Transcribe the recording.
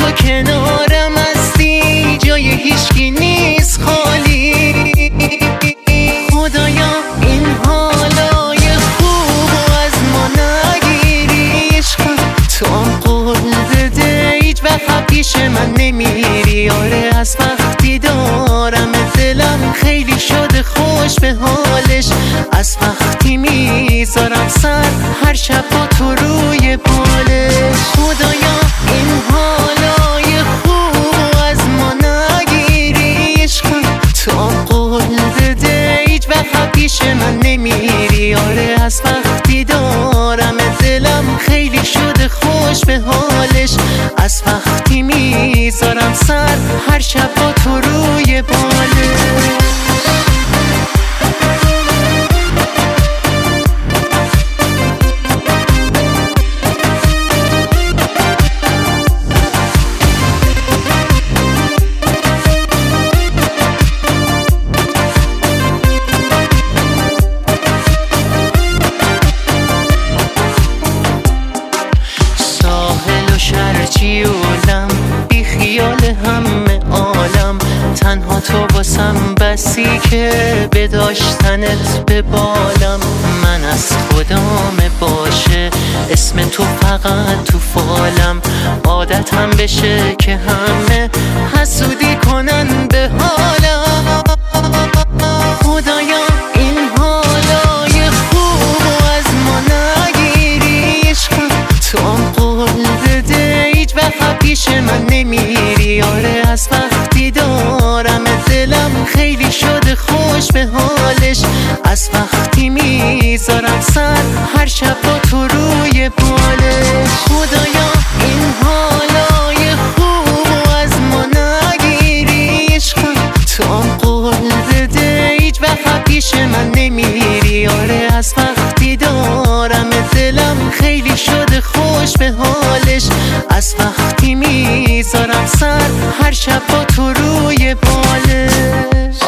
تو کنارم هستی جای هیچکی نیست خالی. خدایا این حالای خوب از ما نگیری، عشقم تو هم قول بده هیچ وقت پیش من نمیری. آره از وقتی دارم دلم خیلی شده خوش به حالش، از وقتی میذارم سر هر شب با تو روی بالش. خدایا این حالای خوب از ما نگیری، عشقم تو هم قول بده هیچ وقت پیش من نمیری. آره از وقتی دارم دلم خیلی شده خوش به حالش، از وقتی میذارم سر هر شب با تو روی بالش. شرجیولم بی خیال همه عالم، تنها تو واسم بسی که به داشتنت به بالم. من از خدام باشه اسم تو فقط تو فالم، عادتم بشه که همه حسودی کنن به حالم. خدایا این حالای خوب از ما نگیری، عشقم تو هم قول بده هیچ وقت پیش من نمیری. آره از وقتی دارم دلم خیلی شده خوش به حالش، از وقتی میذارم سر هر شب با تو روی بالش. خدایا این حالای خوب از ما نگیری، عشقم تو هم قول بده هیچ وقت پیش من نمیری. آره از وقتی دارم دلم خیلی شده خوش به حالش، از وقتی میذارم سر هر شب با تو روی بالش.